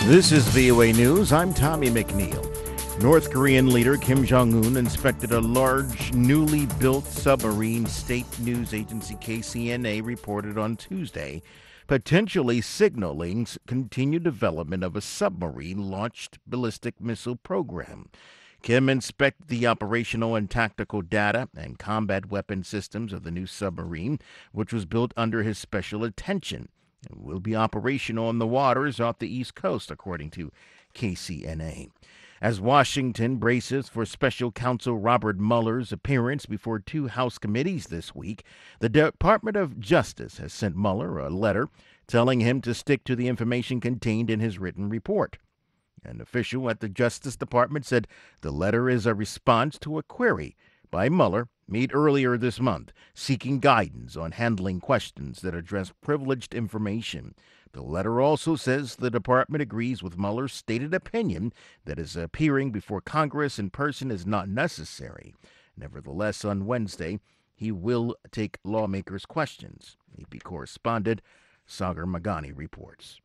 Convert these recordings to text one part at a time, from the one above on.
This is VOA News. I'm Tommy McNeil. North Korean leader Kim Jong-un inspected a large, newly built submarine, state news agency KCNA reported on Tuesday, potentially signaling continued development of a submarine-launched ballistic missile program. Kim inspected the operational and tactical data and combat weapon systems of the new submarine, which was built under his special attention and will be operational on the waters off the East Coast, according to KCNA. As Washington braces for special counsel Robert Mueller's appearance before two House committees this week, the Department of Justice has sent Mueller a letter telling him to stick to the information contained in his written report. An official at the Justice Department said the letter is a response to a query by Mueller made earlier this month, seeking guidance on handling questions that address privileged information. The letter also says the department agrees with Mueller's stated opinion that his appearing before Congress in person is not necessary. Nevertheless, on Wednesday, he will take lawmakers' questions. AP correspondent Sagar Magani reports.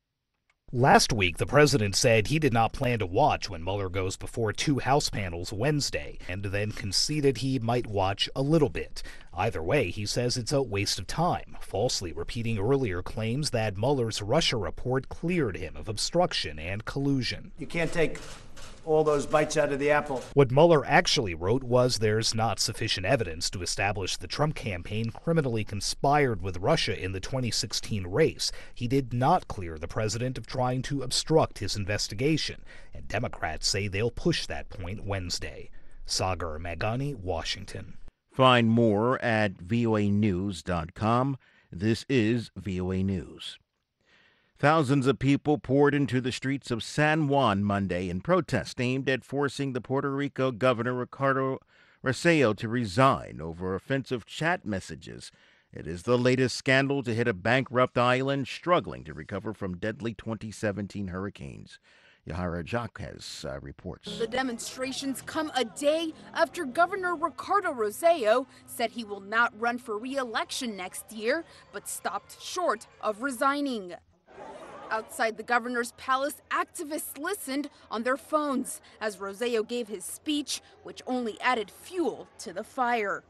Last week, the president said he did not plan to watch when Mueller goes before two House panels Wednesday, and then conceded he might watch a little bit. Either way, he says it's a waste of time, falsely repeating earlier claims that Mueller's Russia report cleared him of obstruction and collusion. You can't take all those bites out of the apple. What Mueller actually wrote was there's not sufficient evidence to establish the Trump campaign criminally conspired with Russia in the 2016 race. He did not clear the president of trying to obstruct his investigation, and Democrats say they'll push that point Wednesday. Sagar Magani, Washington. Find more at voanews.com. This is VOA News. Thousands of people poured into the streets of San Juan Monday in protest aimed at forcing the Puerto Rico Governor Ricardo Rosselló to resign over offensive chat messages. It is the latest scandal to hit a bankrupt island struggling to recover from deadly 2017 hurricanes. Yahara Jaquez reports. The demonstrations come a day after Governor Ricardo Rosselló said he will not run for re-election next year, but stopped short of resigning. Outside the governor's palace, activists listened on their phones as Rosselló gave his speech, which only added fuel to the fire.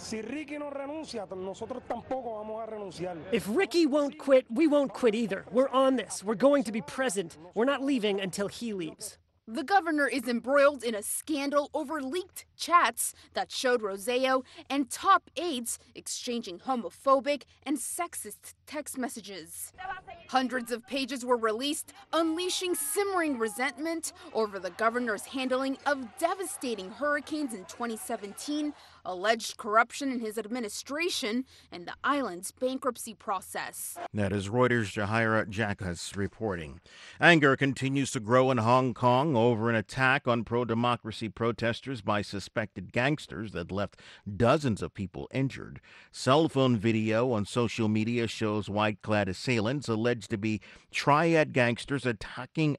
If Ricky won't quit, we won't quit either. We're on this. We're going to be present. We're not leaving until he leaves. The governor is embroiled in a scandal over leaked chats that showed Rosselló and top aides exchanging homophobic and sexist text messages. Hundreds of pages were released, unleashing simmering resentment over the governor's handling of devastating hurricanes in 2017, alleged corruption in his administration, and the island's bankruptcy process. That is Reuters' Yahara Jaquez reporting. Anger continues to grow in Hong Kong over an attack on pro-democracy protesters by suspected gangsters that left dozens of people injured. Cell phone video on social media shows white-clad assailants alleged to be triad gangsters attacking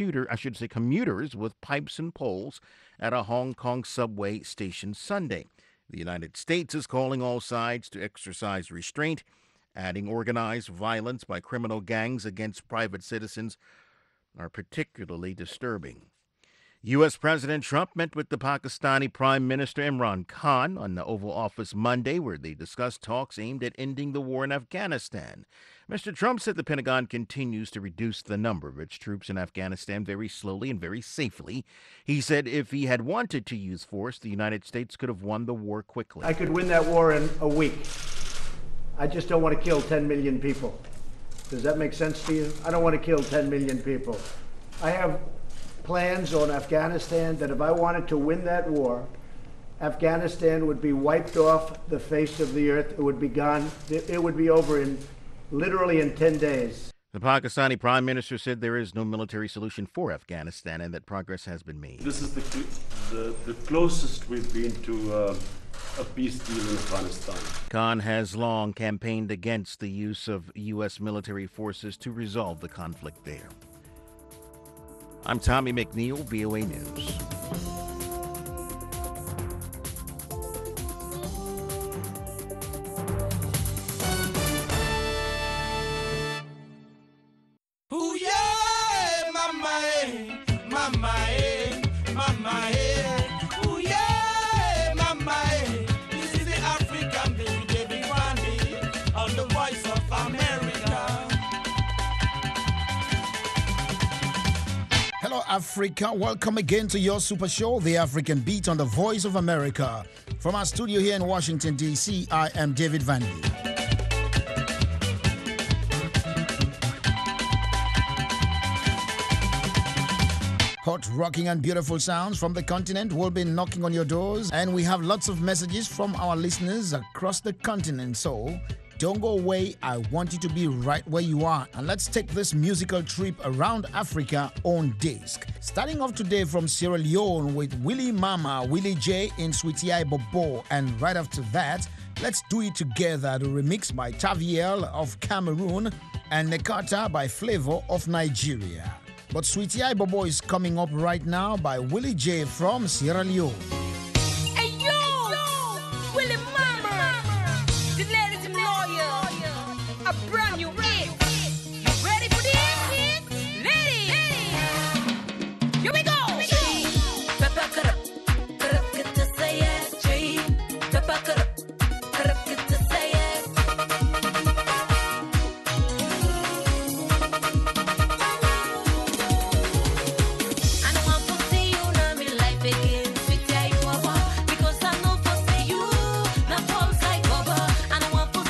commuters with pipes and poles at a Hong Kong subway station Sunday. The United States is calling all sides to exercise restraint, adding organized violence by criminal gangs against private citizens are particularly disturbing. U.S. President Trump met with the Pakistani Prime Minister Imran Khan on the Oval Office Monday, where they discussed talks aimed at ending the war in Afghanistan. Mr. Trump said the Pentagon continues to reduce the number of its troops in Afghanistan very slowly and very safely. He said if he had wanted to use force, the United States could have won the war quickly. I could win that war in a week. I just don't want to kill 10 million people. Does that make sense to you? I don't want to kill 10 million people. I have plans on Afghanistan that if I wanted to win that war, Afghanistan would be wiped off the face of the earth. It would be gone. It would be over literally in 10 days. The Pakistani Prime Minister said there is no military solution for Afghanistan and that progress has been made. This is the closest we've been to a peace deal in Afghanistan. Khan has long campaigned against the use of U.S. military forces to resolve the conflict there. I'm Tommy McNeil, VOA News. Ooh, yeah, mama. Africa. Welcome again to your super show, The African Beat on the Voice of America. From our studio here in Washington, D.C., I am David Vandy. Hot, rocking and beautiful sounds from the continent will be knocking on your doors, and we have lots of messages from our listeners across the continent. So don't go away. I want you to be right where you are, and let's take this musical trip around Africa on disc. Starting off today from Sierra Leone with Willie Mama, Willie J in Sweetie I Bobo, and right after that, Let's Do It Together, the remix by Taviel of Cameroon and Nekata by Flavor of Nigeria. But Sweetie I Bobo is coming up right now by Willie J from Sierra Leone. Hey yo, Willie Mama, the ladies and lawyer, a brand new hit. You ready for this? Ladies, here we go. Peppa cut up, get to say yes, G. Peppa cut up, get to say yes. I don't want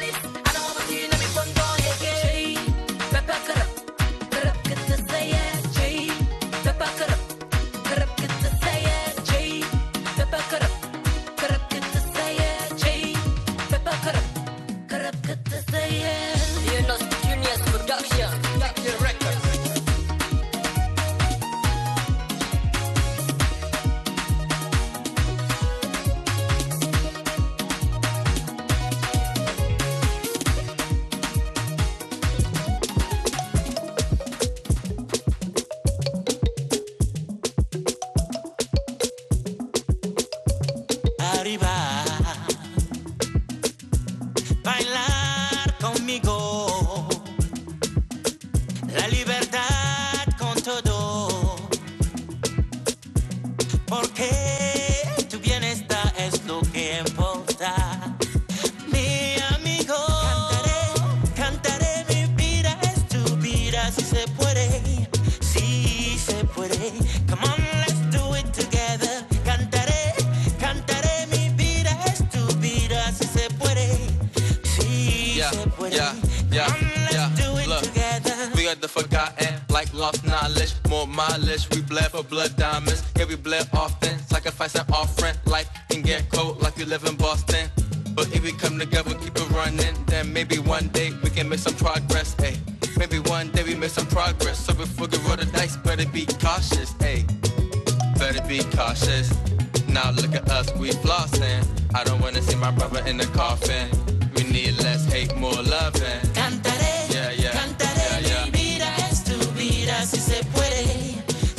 We bled for blood diamonds, yeah, we bled often. Sacrifice an offering, life can get cold like you live in Boston. But if we come together, keep it running, then maybe one day we can make some progress, ayy. Maybe one day we make some progress. So before we roll the dice, better be cautious, ayy. Better be cautious. Now look at us, we flossing. I don't wanna see my brother in the coffin. We need less hate, more loving. Cantaré, yeah, yeah, cantaré, yeah, yeah. Mi vida es tu vida, si se puede.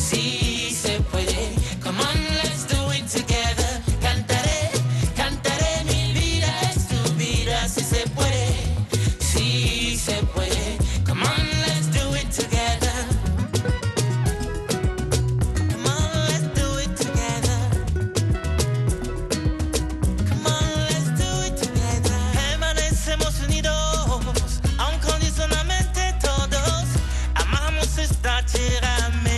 Sí se puede. Come on, let's do it together. Cantaré, cantaré, mi vida es tu vida, si se puede. Sí se puede. Come on, let's do it together. Come on, let's do it together. Come on, let's do it together. Permanecemos unidos, incondicionalmente todos. Amamos esta tierra.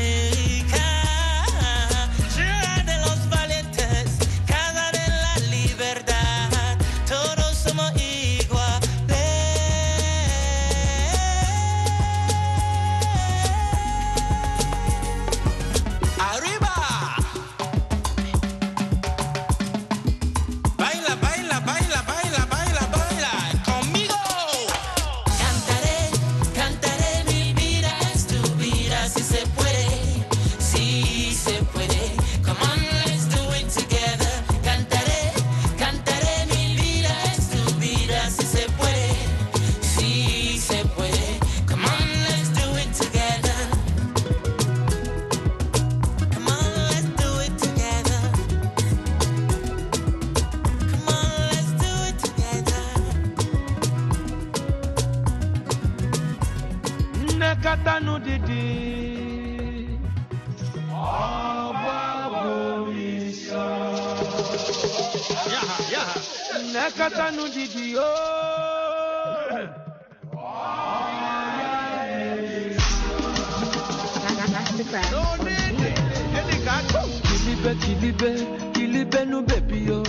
Kilibe nu baby yo.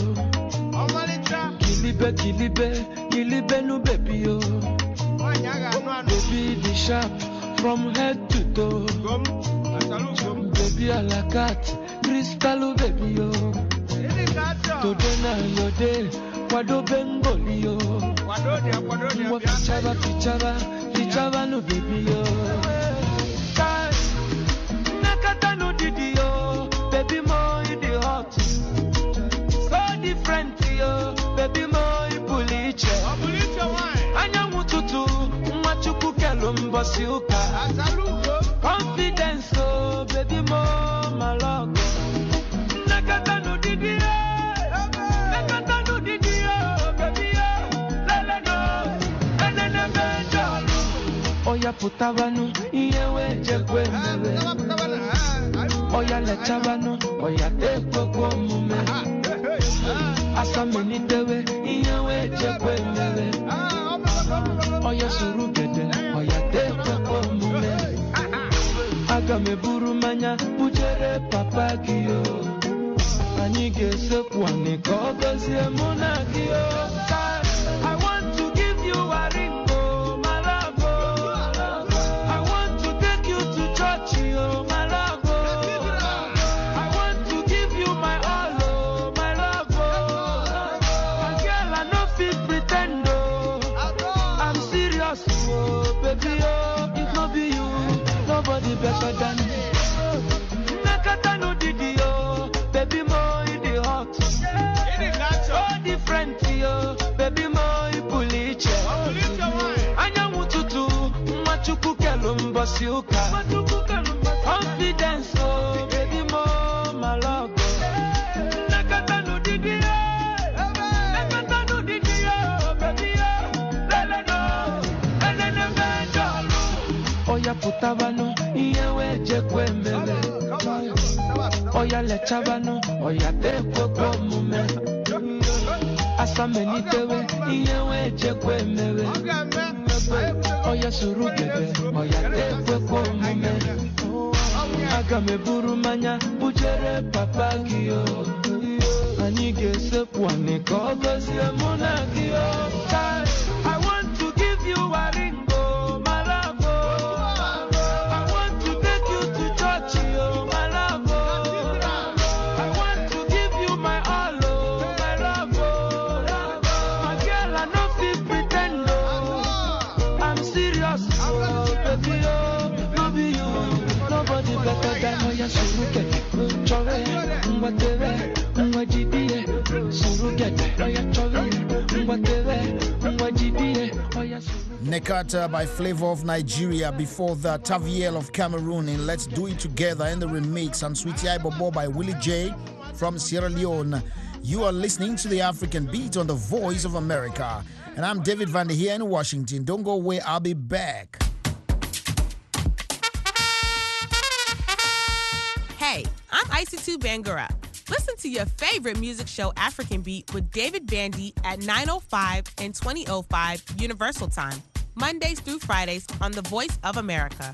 Kilibe nu baby yo. Baby the sharp from head to toe. Baby a la carte, crystal baby yo. Today na your day, kwado bengoli yo. Mwa pichaba no baby yo. Nakata no didi yo, baby mo in the hot. So different yo, baby mo in puliche. Anya mututu, machuku kelumbo siuka. Confidence oh, baby mo maloko. Nakata no didi yo, nakata no didi yo, baby yo. Lele no, enene benjalo. Oya putabanu, iyewe jekwe mebe. Oya lechabanu, oya tekwe kwa mume. Asa menitewe, iyewe jekwe mebe. Oya surugede, oya tekwe kwa mume. Aga meburu manya, ujere papa kiyo. Anige sepwane kogozie muna kiyo. I want to give you better than Nakata no Didio, baby more in the hot. Oh, different yo, baby more puliche. Anya mututu, machuku kelumba siuka. Confidence, oh, baby more my love. Nakata no Didio, Nakata no Didio, baby Oya putabano, iyewe jekwe mbele. Oya lechabano, oya tekwe kwa mume. Asa menitewe, iyewe jekwe mbele. Oya surugebe, oya tekwe kwa mume. Agame burumanya, bujere papagio. Anige sepwane kogozi emunagio. I want to give you a ring. Nekata by Flavor of Nigeria. Before that, Taviel of Cameroon in Let's Do It Together in the remix, and Sweetie Bobo by Willie J from Sierra Leone. You are listening to the African Beat on the Voice of America. And I'm David Van Der here in Washington. Don't go away, I'll be back. Hey, I'm Icy2 Bangura. Listen to your favorite music show, African Beat, with David Bandy at 9:05 and 20:05 Universal Time, Mondays through Fridays on The Voice of America.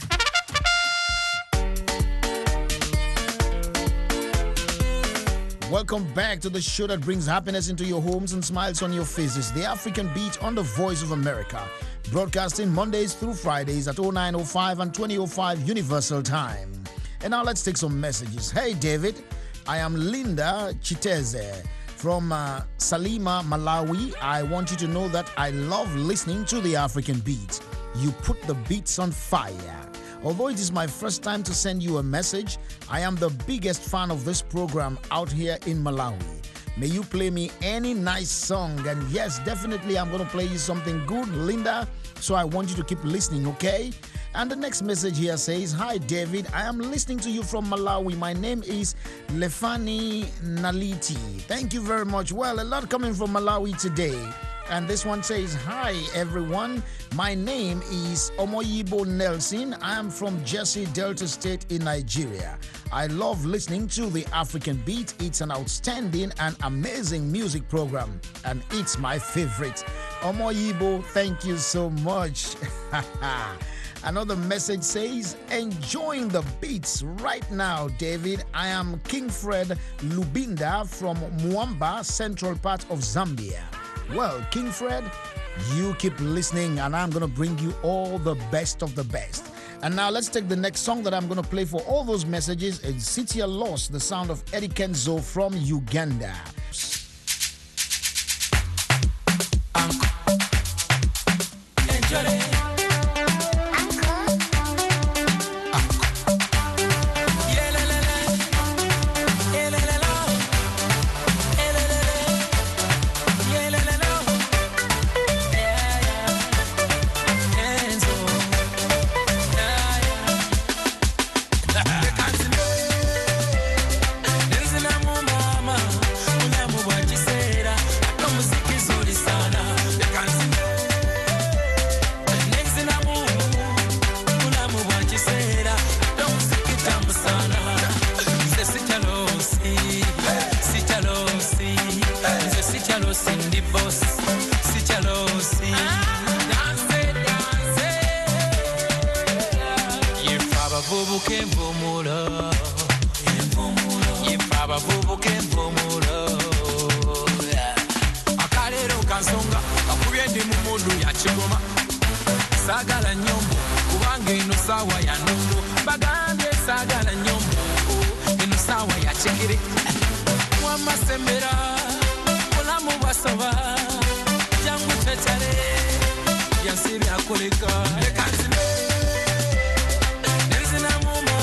Welcome back to the show that brings happiness into your homes and smiles on your faces. The African Beat on The Voice of America. Broadcasting Mondays through Fridays at 09:05 and 20:05 Universal Time. And now let's take some messages. Hey, David. I am Linda Chiteze from Salima, Malawi. I want you to know that I love listening to the African Beat. You put the beats on fire. Although it is my first time to send you a message, I am the biggest fan of this program out here in Malawi. May you play me any nice song. And yes, definitely I'm going to play you something good, Linda. So I want you to keep listening, okay? And the next message here says, Hi, David. I am listening to you from Malawi. My name is Lefani Naliti. Thank you very much. Well, a lot coming from Malawi today. And this one says, Hi, everyone. My name is Omoyibo Nelson. I am from Jesse, Delta State in Nigeria. I love listening to the African Beat. It's an outstanding and amazing music program, and it's my favorite. Omoyibo, thank you so much. Another message says, enjoying the beats right now, David. I am King Fred Lubinda from Mwamba, central part of Zambia. Well, King Fred, you keep listening, and I'm going to bring you all the best of the best. And now let's take the next song that I'm going to play for all those messages. It's City Lost, the sound of Eddie Kenzo from Uganda. Enjoy. Sagala nyombo kubanga ino sawa ya nondo bagambye sagala nyombo ino sawa ya chekere wamasembera mulamu basoba jangu tetale yansiri akoleka lekanzine nenzina muma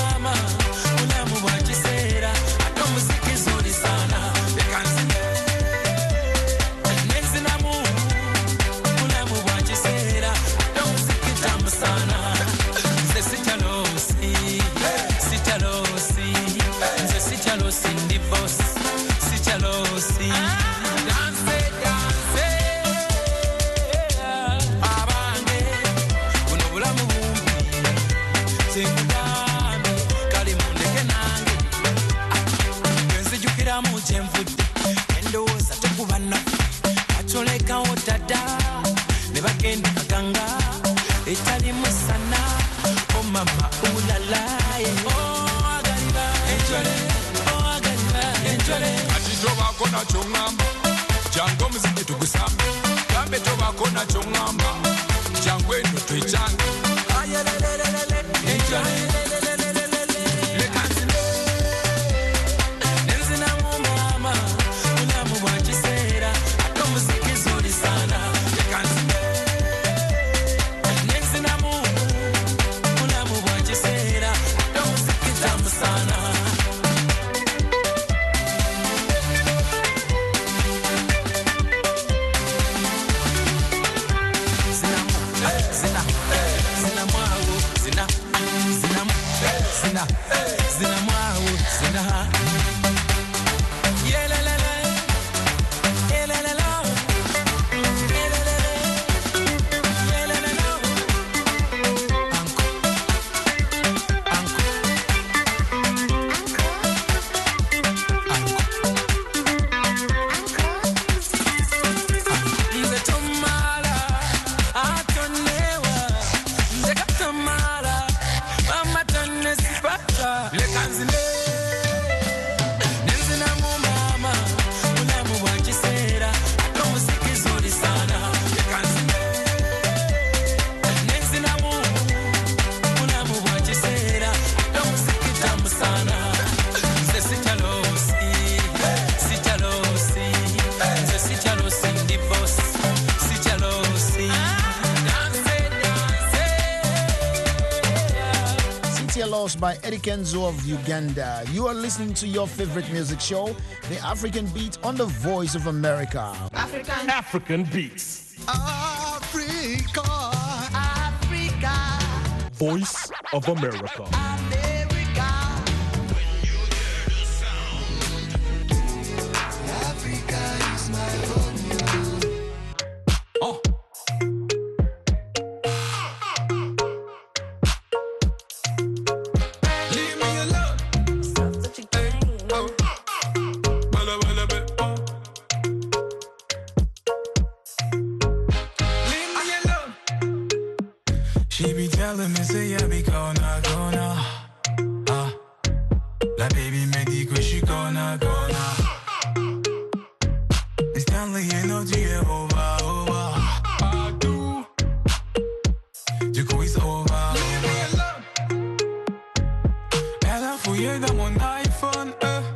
tanga etali musana oh mama ulala oh agariba enjole oh agariba enjole atitoba kona chongamba jango muziki tugusambe kambe toba kona chongamba jango eno twichange ayelelelele enjole By Eddie Kenzo of Uganda. You are listening to your favorite music show, The African Beat, on the Voice of America. African Beats. Africa. Voice of America. She be telling me, say, I be gonna. La baby me dit que je suis gonna. Stanley, you know, tu es over. Tout. Du coup, it's over. Elle a fouillé dans mon iPhone,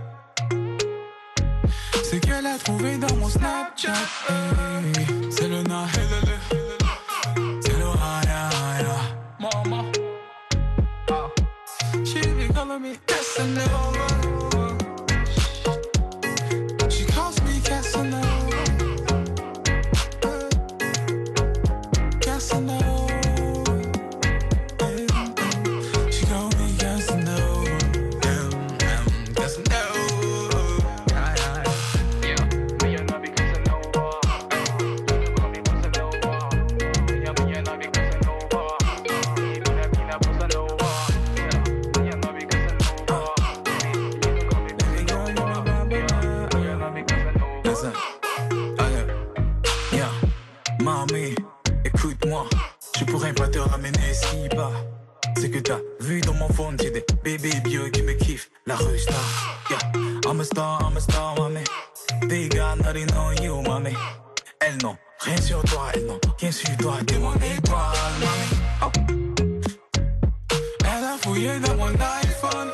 Ce qu'elle a trouvé dans mon Snapchat, C'est le na, c'est le hana. Mama, she be calling me Casanova. She calls me Casanova. Casanova. She calls me Casanova. Casanova. Mamie, écoute-moi, je pourrais pas te ramener si bas. C'est que t'as vu dans mon phone, j'ai des bébés bio qui me kiffent. La rue star, yeah. I'm a star, mamie. They got nothing on you, mamie. Elles n'ont rien sur toi, elles n'ont rien sur toi. T'es mon étoile, mamie. Oh. Elle a fouillé dans mon iPhone,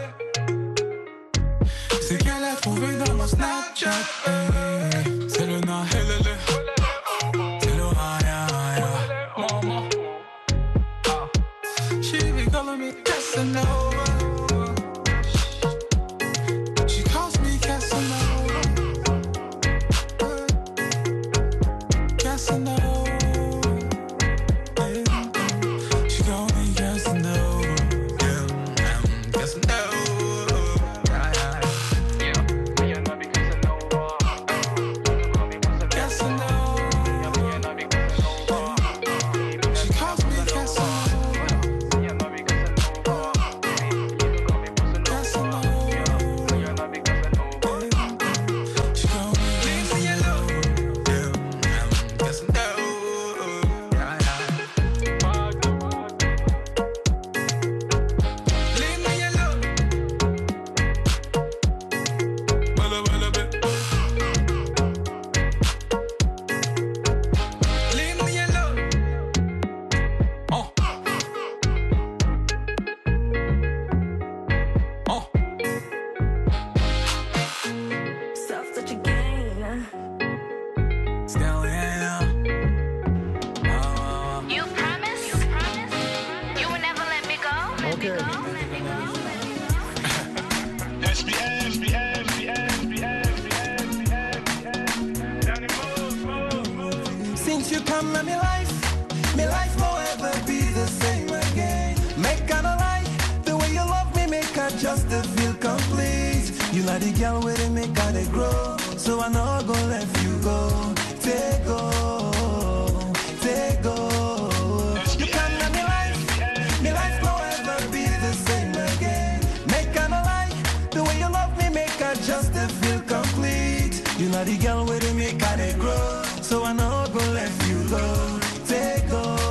C'est qu'elle a trouvé dans mon Snapchat, C'est le na, c'est le hana. Mama, she be calling me Casanova. She calls me Casanova. Casanova. She calls me Casanova. Casanova. come to me life won't ever be the same again. Make I no lie, the way you love me make I just to feel complete. You like the girl where they make I they grow, so I know go let you go. Take go. You come to me life won't ever be the same again. Make I no lie, the way you love me make I just to feel complete. You like the girl where they make I they grow, so I know go let you go. Take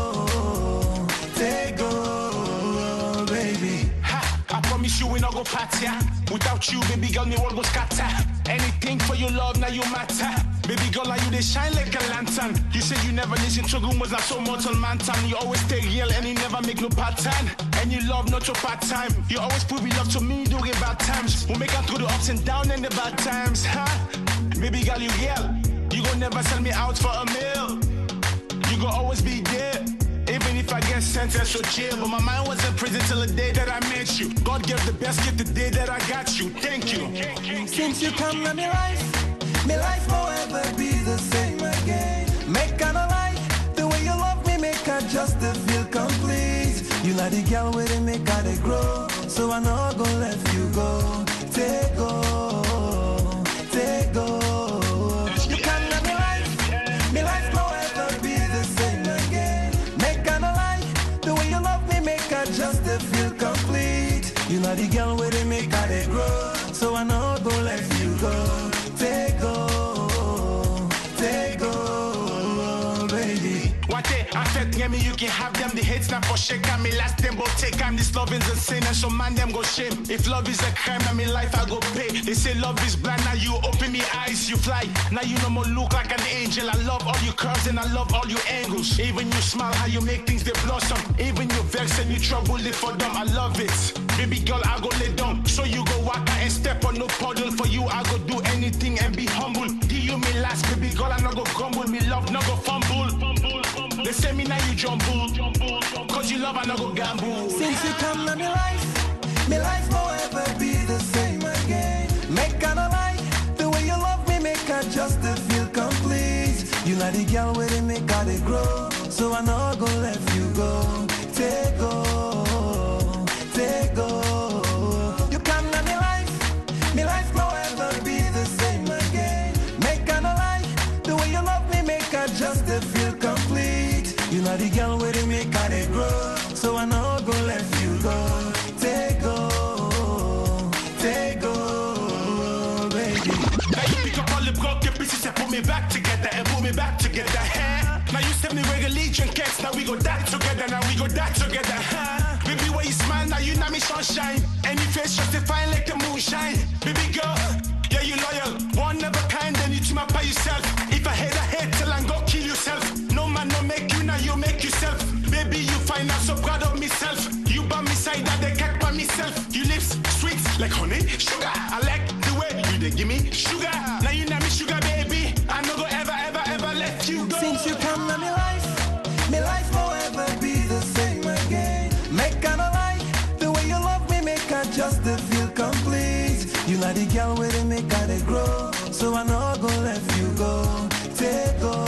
go, baby. Ha, I promise you we not go party. Without you, baby girl, me world go scatter. Anything for your love, now you matter. Baby girl, now you they shine like a lantern. You said you never listen to rumors, not so mortal man time. You always stay real and you never make no pattern. And you love not your part time. You always prove your love to me during bad times. We'll make it through the ups and downs and the bad times, huh? Baby girl, you real. You gon' never sell me out for a meal. You gon' always be there, even if I get sentenced to jail. But my mind was in prison till the day that I met you. God gave the best gift the day that I got you. Thank you. Since you come to me life won't ever be the same again. Make I no lie, the way you love me make I just to feel complete. You like the girl where they make I they grow, so I know go let you go. Take go. You come to me life won't ever be the same again. Make I no lie, the way you love me make I just to feel complete. You know the girl where they make I they grow, so I know go let you go. Take go, baby. What day I felt near me, you can have them. The hate snap for shake, I me last them, but take time. This love is a sin, and so man them go shame. If love is a crime, I mean life I go pay. They say love is blind, now you open the eyes, you fly. Now you no more look like an angel. I love all your curves and I love all your angles. Even you smile, how you make things they blossom. Even you vex and you trouble it for them. I love it. Baby girl, I go lay down, so you go walk out and step on no puddle. For you, I go do anything and be humble. Do you me last, baby girl, I no go grumble. Me love, no go fumble. They say me now you jumble, cause you love, I no go gamble. Since you come to me life won't ever be the same again. Make I no lie, the way you love me make I just to feel complete. You like the girl where they make I they grow, so I know go let you go. Take go. You come to me life won't ever be the same again. Make I no lie, the way you love me make I just to feel complete. You know the girl where they make I they grow, so I know go let you go. Take go, baby. Now you pick up all the broken pieces and put me back together and put me back together. Huh? Now you send me where religion cats, now we go die together, Huh? Baby, when you smile, now you know me sunshine. And your face justifying like the moonshine. Baby girl, yeah, you loyal, one of a kind, then you team up by yourself. If I hate till I go kill yourself. No man no make you, now you make yourself. Baby, you find out so proud of myself. You by me side, that they can't by myself. You lips sweet like honey, sugar. I like the way you they give me sugar. Now you know me sugar, baby. I no go ever let you go. Since you come to me life won't ever be the same again. Make I no lie, the way you love me make I just to feel complete. You like the girl where they make I they grow, so I know go let you go. Take go.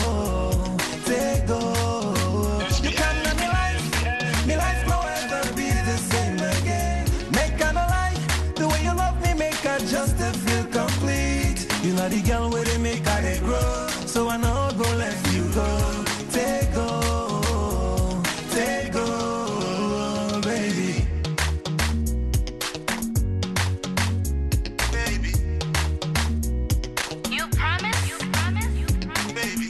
You come to me life won't ever be the same again. Make I no lie, the way you love me make I just to feel complete. You know the girl where they make I they grow, so I know go let you go. Take go, baby. You promise? Baby.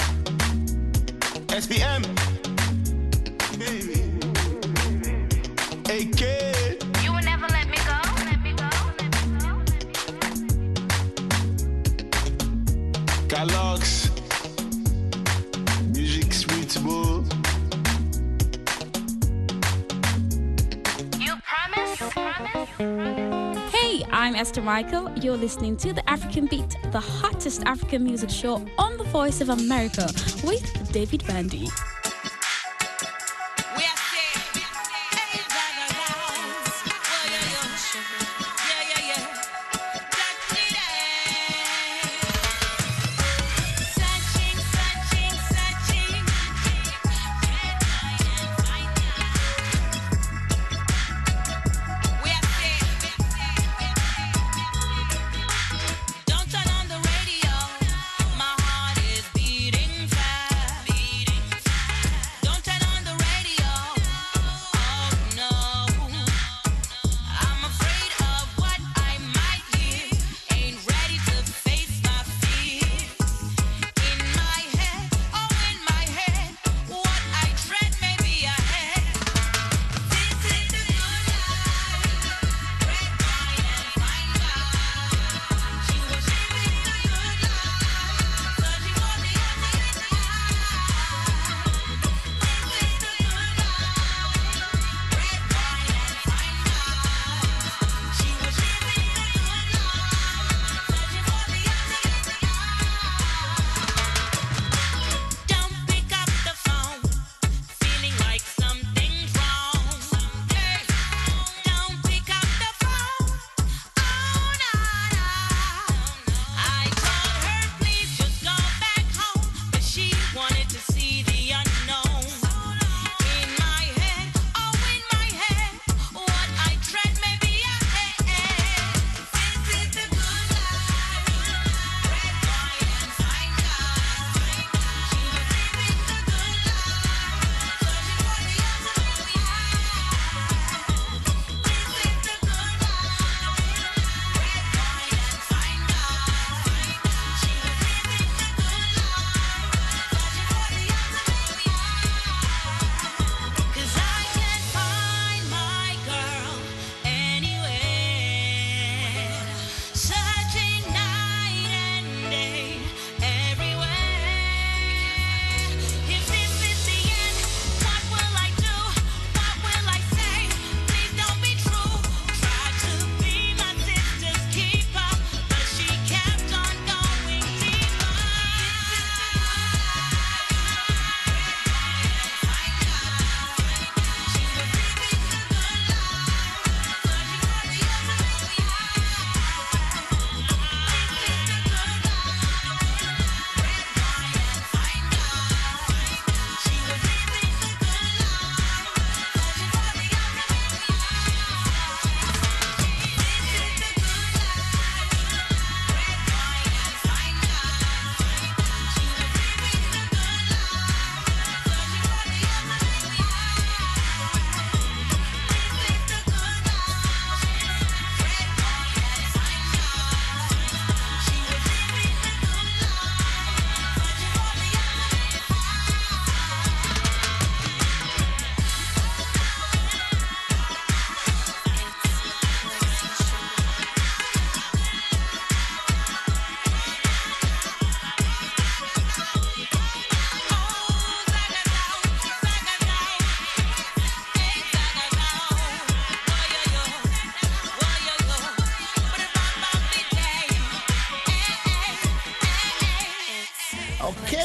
SBM. Baby. AK. You will never let me go. Galox. Music sweetable. You promise? Hey, I'm Esther Michael. You're listening to The African Beat, the hottest African music show on the Voice of America with David Bandy. Searching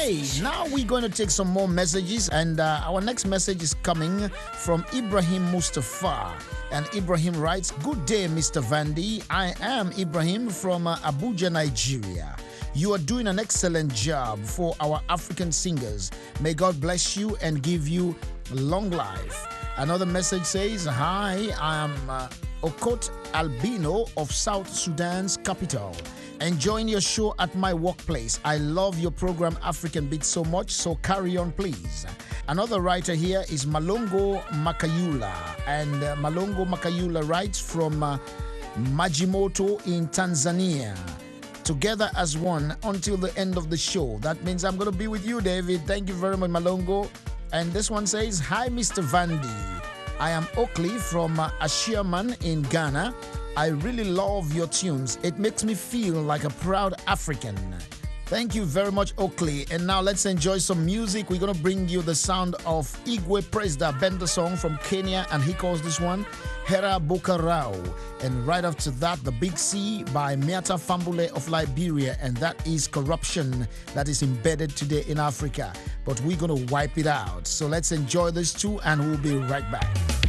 Okay, now we're going to take some more messages, and our next message is coming from Ibrahim Mustafa. And Ibrahim writes, "Good day, Mr. Vandy. I am Ibrahim from Abuja, Nigeria. You are doing an excellent job for our African singers. May God bless you and give you long life." Another message says, "Hi, I am Okot Albino of South Sudan's capital. Enjoying your show at my workplace. I love your program African Beat so much, so carry on, please." Another writer here is Malongo Makayula. And Malongo Makayula writes from Majimoto in Tanzania. "Together as one until the end of the show." That means I'm going to be with you, David. Thank you very much, Malongo. And this one says, "Hi, Mr. Vandy. I am Oakley from Ashiaman in Ghana. I really love your tunes. It makes me feel like a proud African." Thank you very much, Oakley. And now let's enjoy some music. We're going to bring you the sound of Igwe Presda Benda song from Kenya, and he calls this one Hera Bokarao. And right after that, The Big C by Miata Fambule of Liberia, and that is corruption that is embedded today in Africa. But we're going to wipe it out. So let's enjoy this too, and we'll be right back.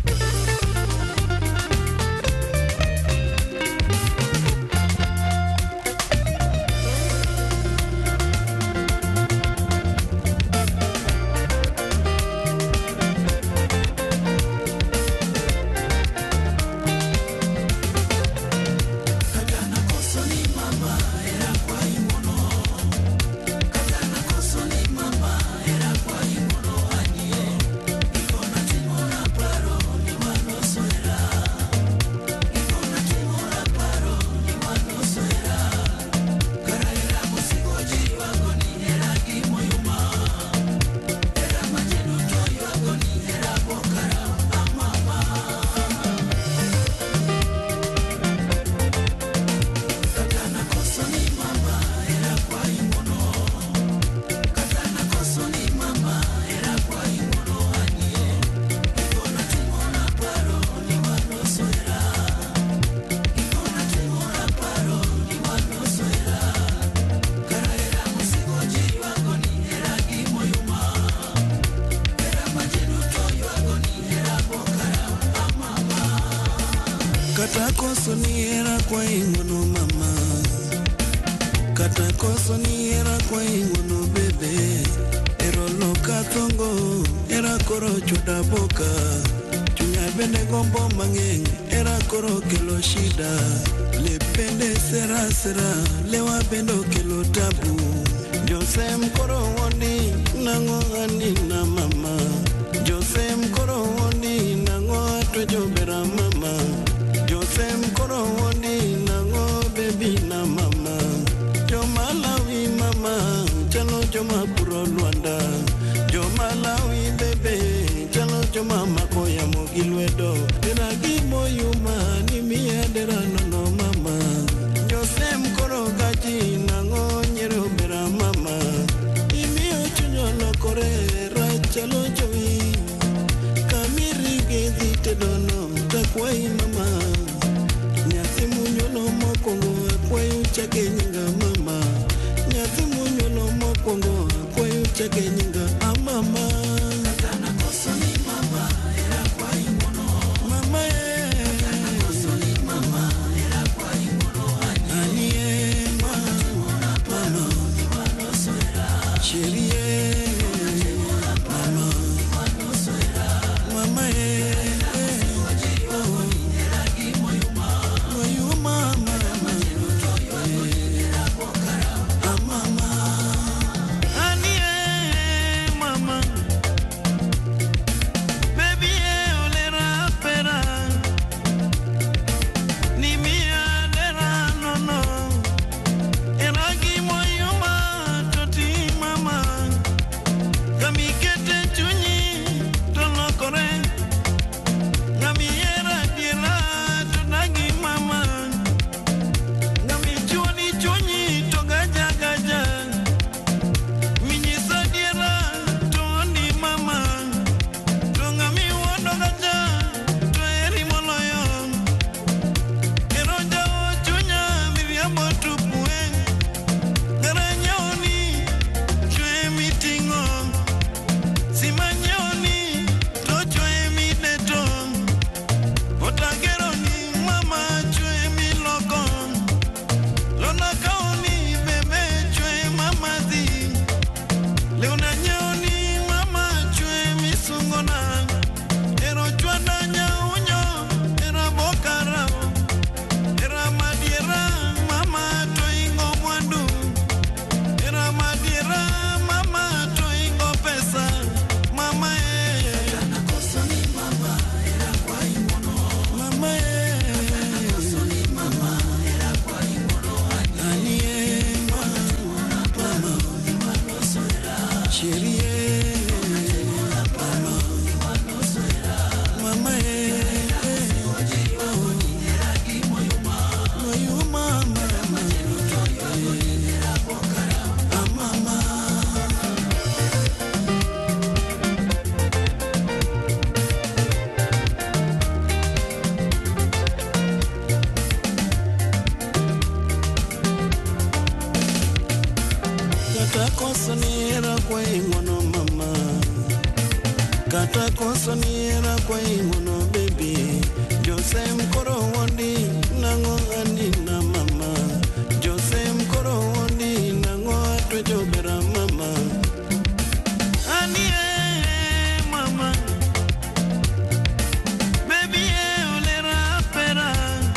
Katakoso ni era kwa ingono mama, katakoso ni era kwa ingono bebe, erolo katongo era koro chuda boka, chunya bende gombo mangeng era koro kelo shida, le pende sera sera lewa bendo kelo tabu, Josem koro woni nango ani na mama, Josem koro woni nango atwejo bera mama, Josem koro woni nango baby na mama, Jomalawi mama, chalo joma puro Luanda, Jomalawi bebe, chalo joma makoya mogilwedo, deragi moyuma ni miya dera no mama, Josem koro gaji nango nyero bera mama, imiyo chunyo lokore rachalo jowi, kamiri gezi tedono takwai mama, nyasi munyolo mokongo akwayo chake nyinga mama, nyasi munyolo mokongo akwayo chake nyinga amama. Katana koso ni mama era kwa imono mama katana koso ni mama era kwa imono ani mama mama mama soera cherie mama mama soera mama kosoni era kwa imono baby. Jose mkoro wondi nango andi na mama. Jose mkoro wondi nango atwejo bera mama. Anie mama. Baby olera pera.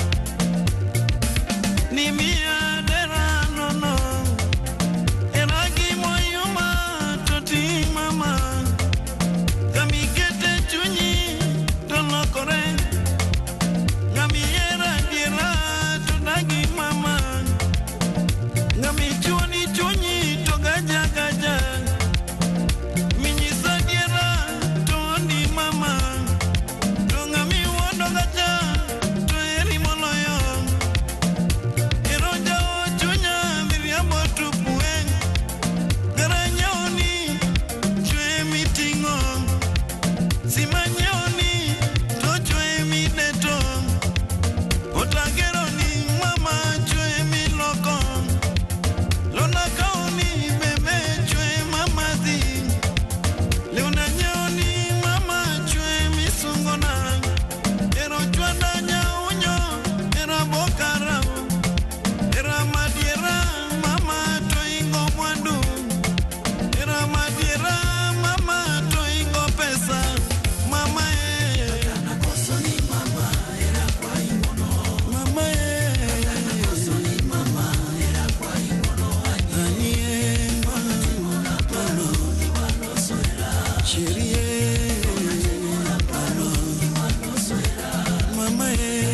Ni mia dera no no. Eragi moyuma toti mama. Kami kete chunyi tono kore. Kami era dira tunagi mama. Kami chuni chunyi toga jaga jaga. Minyisa dira toni mama. Tonga mi wono gaja to eri moloyo. Eroja chunya miriamo tupuen. Garanyoni chwe mitingo. Simanyoni to chwe mineto. Otageroni mama chwe miloko. Lona kaoni bebe chwe mamazi. Leona nyoni mama chwe misungona. Ero chwanda nyaunyo era bokara. Era madiera mama toingo mwandu. Era madiera mama toingo pesa. Mama Atana kosoni mama era kwa imono. Mama Atana kosoni mama era kwa imono. Anie mama pano ibano soera. Cherie pano ibano soera. Mama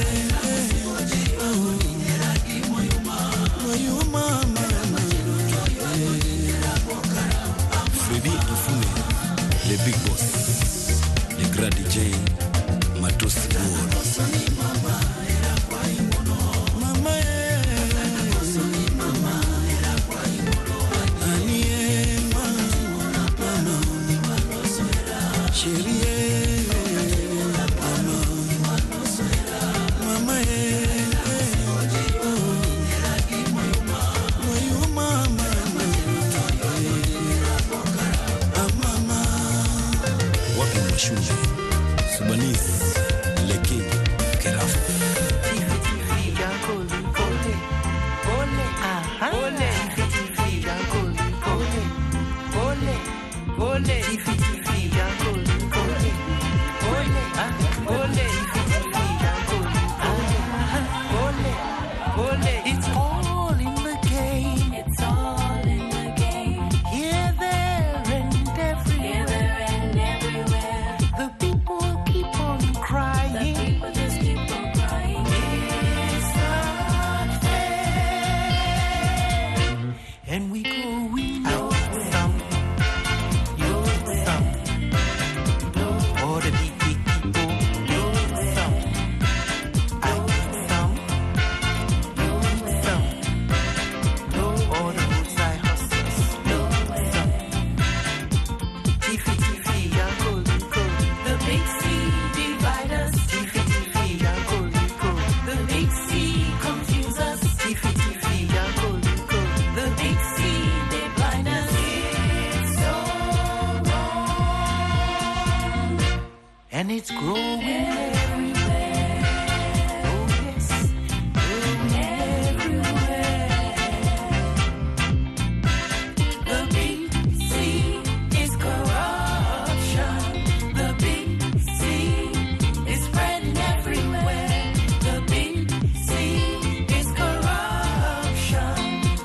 Freddy Ifune, le big boss, le grand DJ, Matos Gour. Wapi Mwashunje, Subanis, Leki, Keraf. It's all in the game. It's all in the game. Here, there, and everywhere. The people keep on crying. The people just keep on crying. It's not fair. And we go, we know some. Know some. All the big people know some. All the roadside hustlers know some. Tiffy, young golden coat. The big sea divide us. Tiffy, young golden coat. The big sea confuse us. Tiffy, young golden coat. The big sea, they blind us. It's so wrong. And it's growing everywhere. Oh yes, growing everywhere. The big sea is corruption. The big sea is spreading everywhere. The big sea is corruption.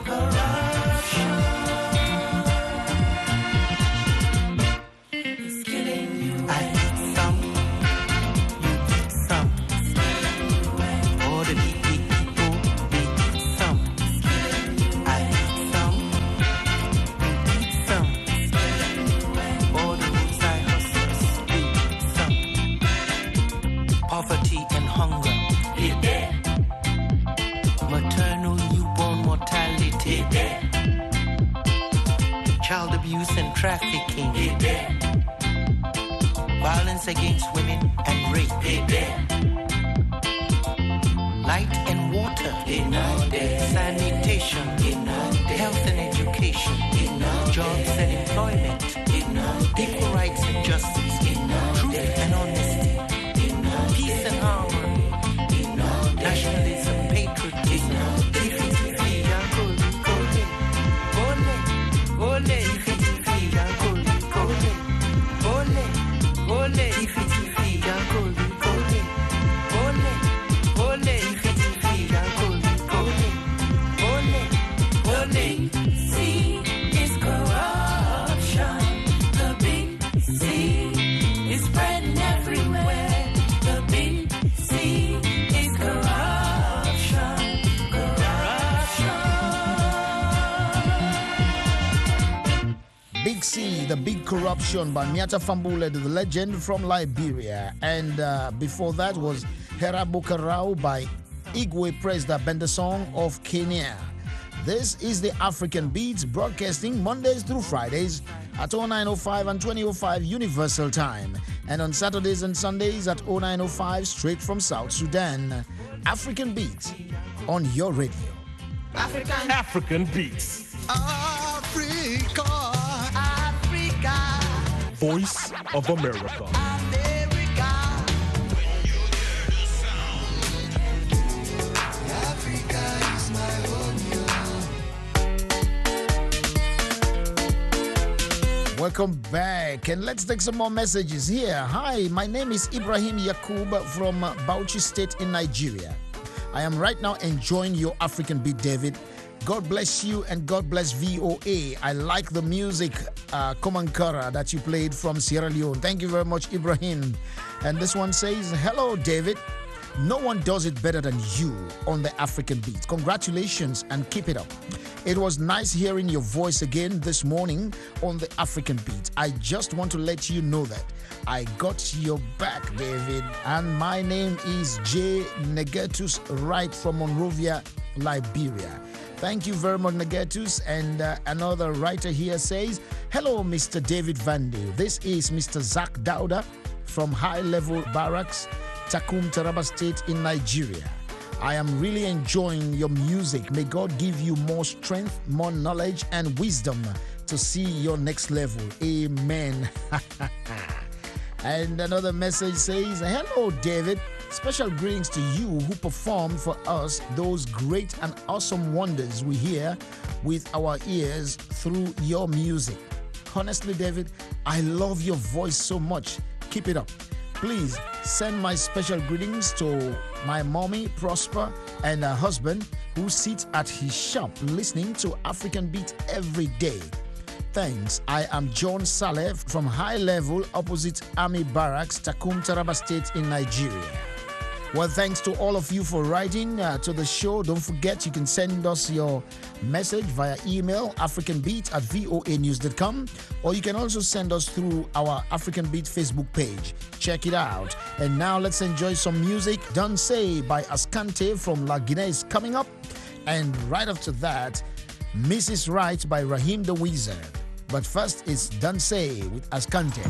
It's killing you. I eat some, you eat some. All the big people, they eat some. I eat some, you eat some. All the roadside hustlers, they eat some. Poverty and hunger, they there. Maternal newborn mortality, they there. Child abuse and trafficking, they there. Violence against women and rape, they there. Light and water, they not there. Sanitation, they not there. Health and education, they not there. Jobs and employment, they not there. Equal rights and justice, they not there. Truth Ole, tifi tifi, yankoli, ole, ole, ole, tifi tifi, yankoli, ole, ole, ole. C is corruption. The big C is spreading everywhere. The big C is corruption. Big C, The Big Corruption by Miata Fambule, the legend from Liberia. And before that was Hera Bukarau by Igwe Presda Bendesong of Kenya. This is the African Beats, broadcasting Mondays through Fridays at 0905 and 2005 Universal Time, and on Saturdays and Sundays at 0905 straight from South Sudan. African Beats on your radio. African Beats. Africa. Voice of America. Welcome back, and let's take some more messages here. Hi, my name is Ibrahim Yakub from Bauchi State in Nigeria. I am right now enjoying your African Beat, David. God bless you and God bless VOA. I like the music, Komankara, that you played from Sierra Leone. Thank you very much, Ibrahim. And this one says, hello, David. No one does it better than you on the African Beat. Congratulations and keep it up. It was nice hearing your voice again this morning on the African Beat. I just want to let you know that I got your back, David. And my name is J. Negetus, right from Monrovia, Liberia. Thank you very much, Negetus. And another writer here says, hello, Mr. David Vandy. This is Mr. Zach Dauda from High Level Barracks, Takum, Taraba State in Nigeria. I am really enjoying your music. May God give you more strength, more knowledge, and wisdom to see your next level. Amen. And another message says, hello, David. Special greetings to you who performed for us those great and awesome wonders we hear with our ears through your music. Honestly, David, I love your voice so much. Keep it up. Please send my special greetings to my mommy, Prosper, and her husband, who sits at his shop listening to African Beat every day. Thanks. I am John Saleh from High Level opposite Army Barracks, Takum, Taraba State in Nigeria. Well, thanks to all of you for writing to the show. Don't forget, you can send us your message via email, africanbeat@voanews.com, or you can also send us through our African Beat Facebook page. Check it out. And now let's enjoy some music. Don't Say by Ascante from La Guinea is coming up. And right after that, Mrs. Right by Raheem the Wizard. But first, it's Don't Say with Ascante.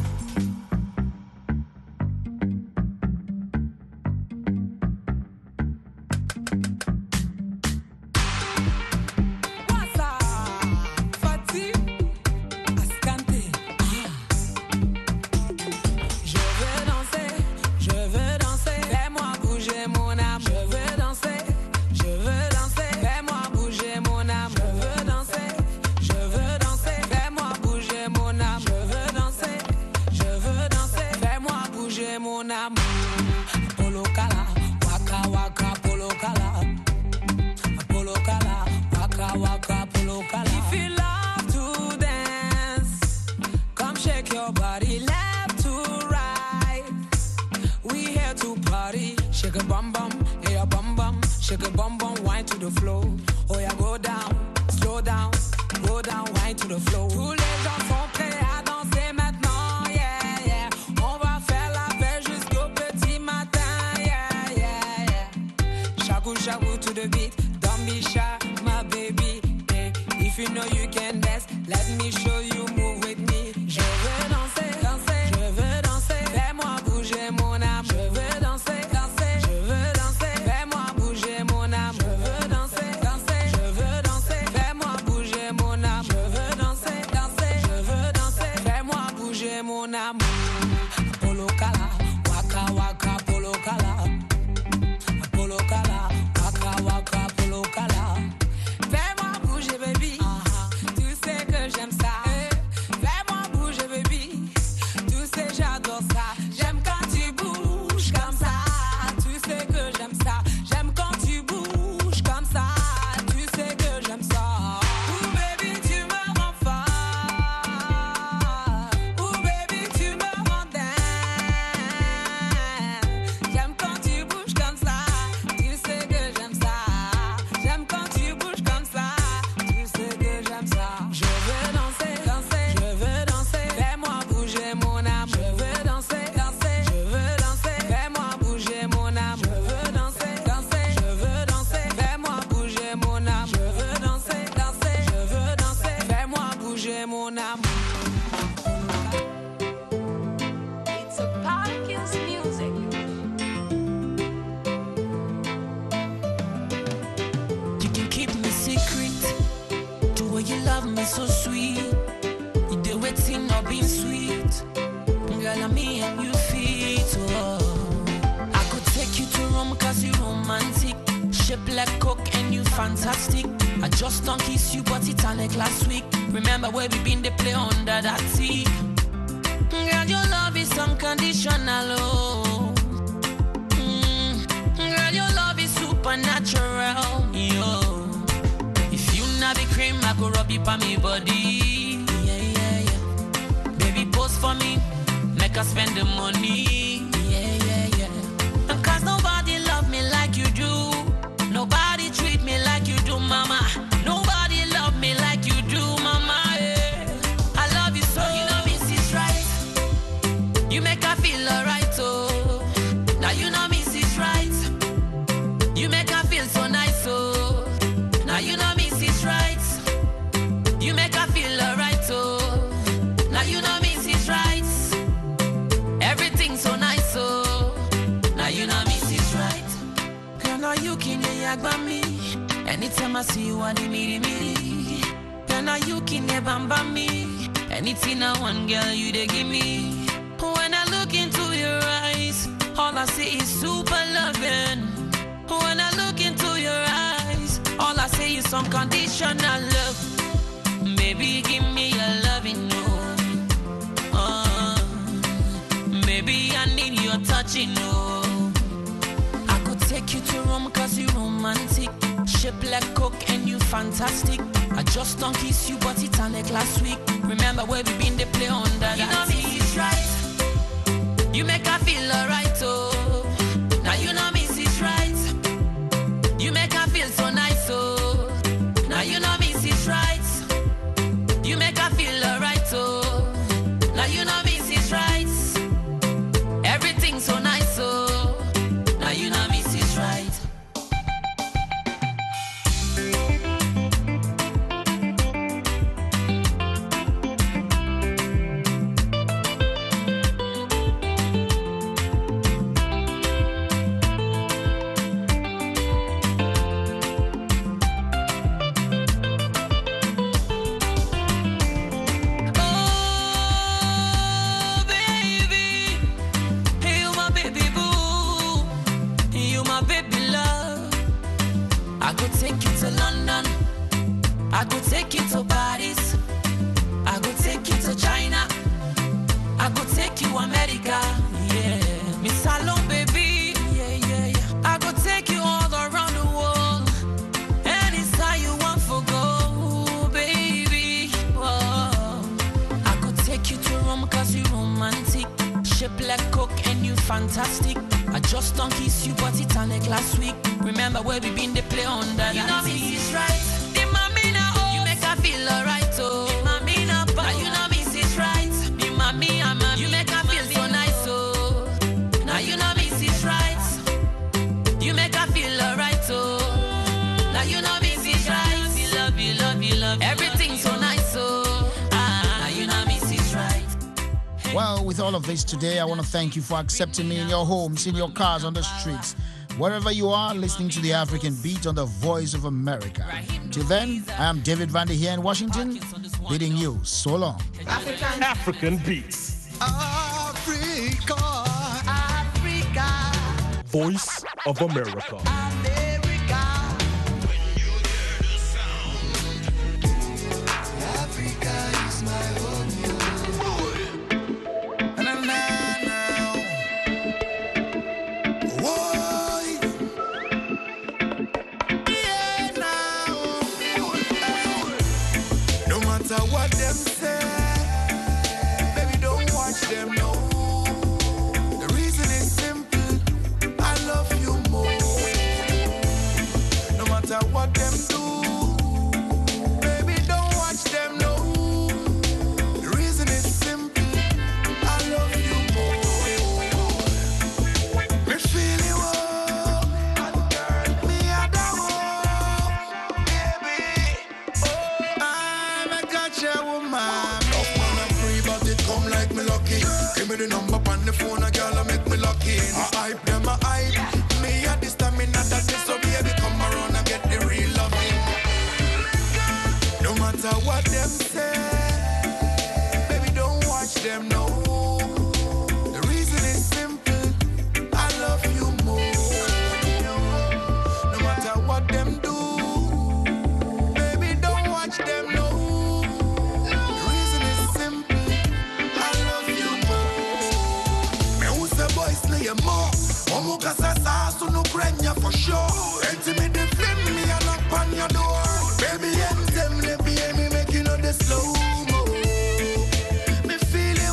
Shape like coke and you fantastic. I just don't kiss you, but it's like last week. Remember where we been, they play under that sea. Girl, your love is unconditional, oh. Girl, your love is supernatural, yo. If you not be cream, I go rub you on me body. Yeah, yeah, yeah. Baby, pose for me, make us spend the money. Yeah, yeah, yeah. And cause nobody love me like you do. Nobody treat me like you do, mama. Nobody love me like you do, mama. Yeah. I love you so, you know Miss is right. You make her feel alright, oh. Now you know Miss is right. You make her feel so nice, oh. Now you know Miss is right. You make her feel alright, oh. Now you know Miss is right. Everything so nice, oh. Now you know Miss is right. Girl, now you can yagba me. Anytime I see you, I need me. Girl, now you can bamba me. Anything I want, girl, you they give me. When I look into your eyes, all I see is super loving. When I look into your eyes, all I see is unconditional love. Baby, give me your loving, no. Baby, I need your touching, no. I could take you to Rome cause you romantic. Shape like coke and you fantastic. I just don't kiss you, but it's like last week. Remember where we been, they play under that. You know me is right. You make her feel alright, oh. Now you know me is right. You make her feel so nice, oh. Now you know me is right. You make her feel alright, oh. Now you know me is right. Everything so nice, oh. Now you know me is right. I could take you to London, I could take you to Paris, I could take you to China, I could take you America, yeah. Miss Salon, baby, yeah, yeah, yeah. I could take you all around the world, anytime you want for go, baby. Whoa. I could take you to Rome cause you romantic. Shape like coke and you fantastic. I just don't kiss you, but it's like last week. Remember where we been, they play under that. You know me is right. The mommy now, oh. You make her feel alright, oh. The mommy now, now you know me is right. The mommy, you make her feel so nice, oh. Now you know me is right. You make her feel alright, oh. Now you know me is right. You love, you love, you love. Everything so nice, oh. Now you know me is right. Well, with all of this today, I want to thank you for accepting me in your homes, in your cars, on the streets. Wherever you are, listening to the African Beat on the Voice of America. Till then, I am David Vandy here in Washington, bidding you so long. African Beats. Africa. Africa. Voice of America. What them say, baby, don't watch them, no. The reason is simple, I love you more. No matter what them do, baby, don't watch them, no. The reason is simple, I love you more. Me feel you, me adore, baby. Oh, I'm a gotcha woman. slay more. Omuka sasa so no prenya for sure. Intimate flame me and knock on your door. Baby, them me making all the slow mo. Me feel it,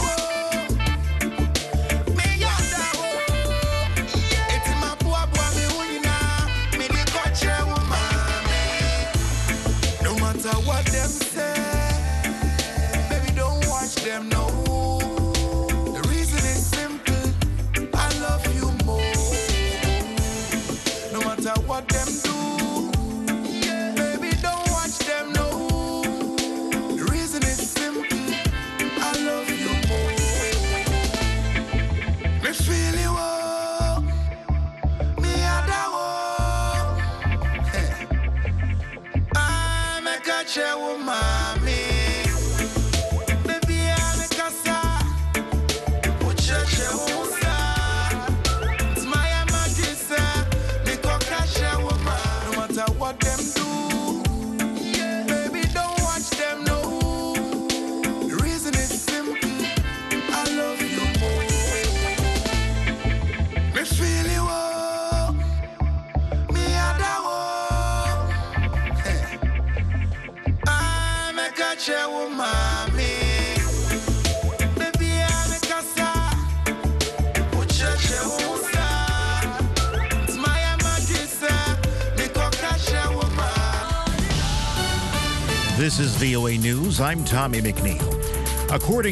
me yonder, it's in my boy, me winna. Me the culture woman. No matter what them say, baby, don't watch them, no. The reason is simple, I love you more. No matter what them do, baby, don't watch them, no. The reason is simple, I love you more. Me feel you, me ada I'm a gotcha woman, me. Baby, I'm a casa. Ucheche usa. It's my amadisa. Me go kasha woman. No matter what them do, baby, don't watch them, no. The reason is simple, I love you more. Me feel you, me ada I'm a gotcha woman, me. Baby, I'm a casa. Ucheche usa. It's my amadisa. Me go kasha woman. This is VOA News. I'm Tommy McNeil. According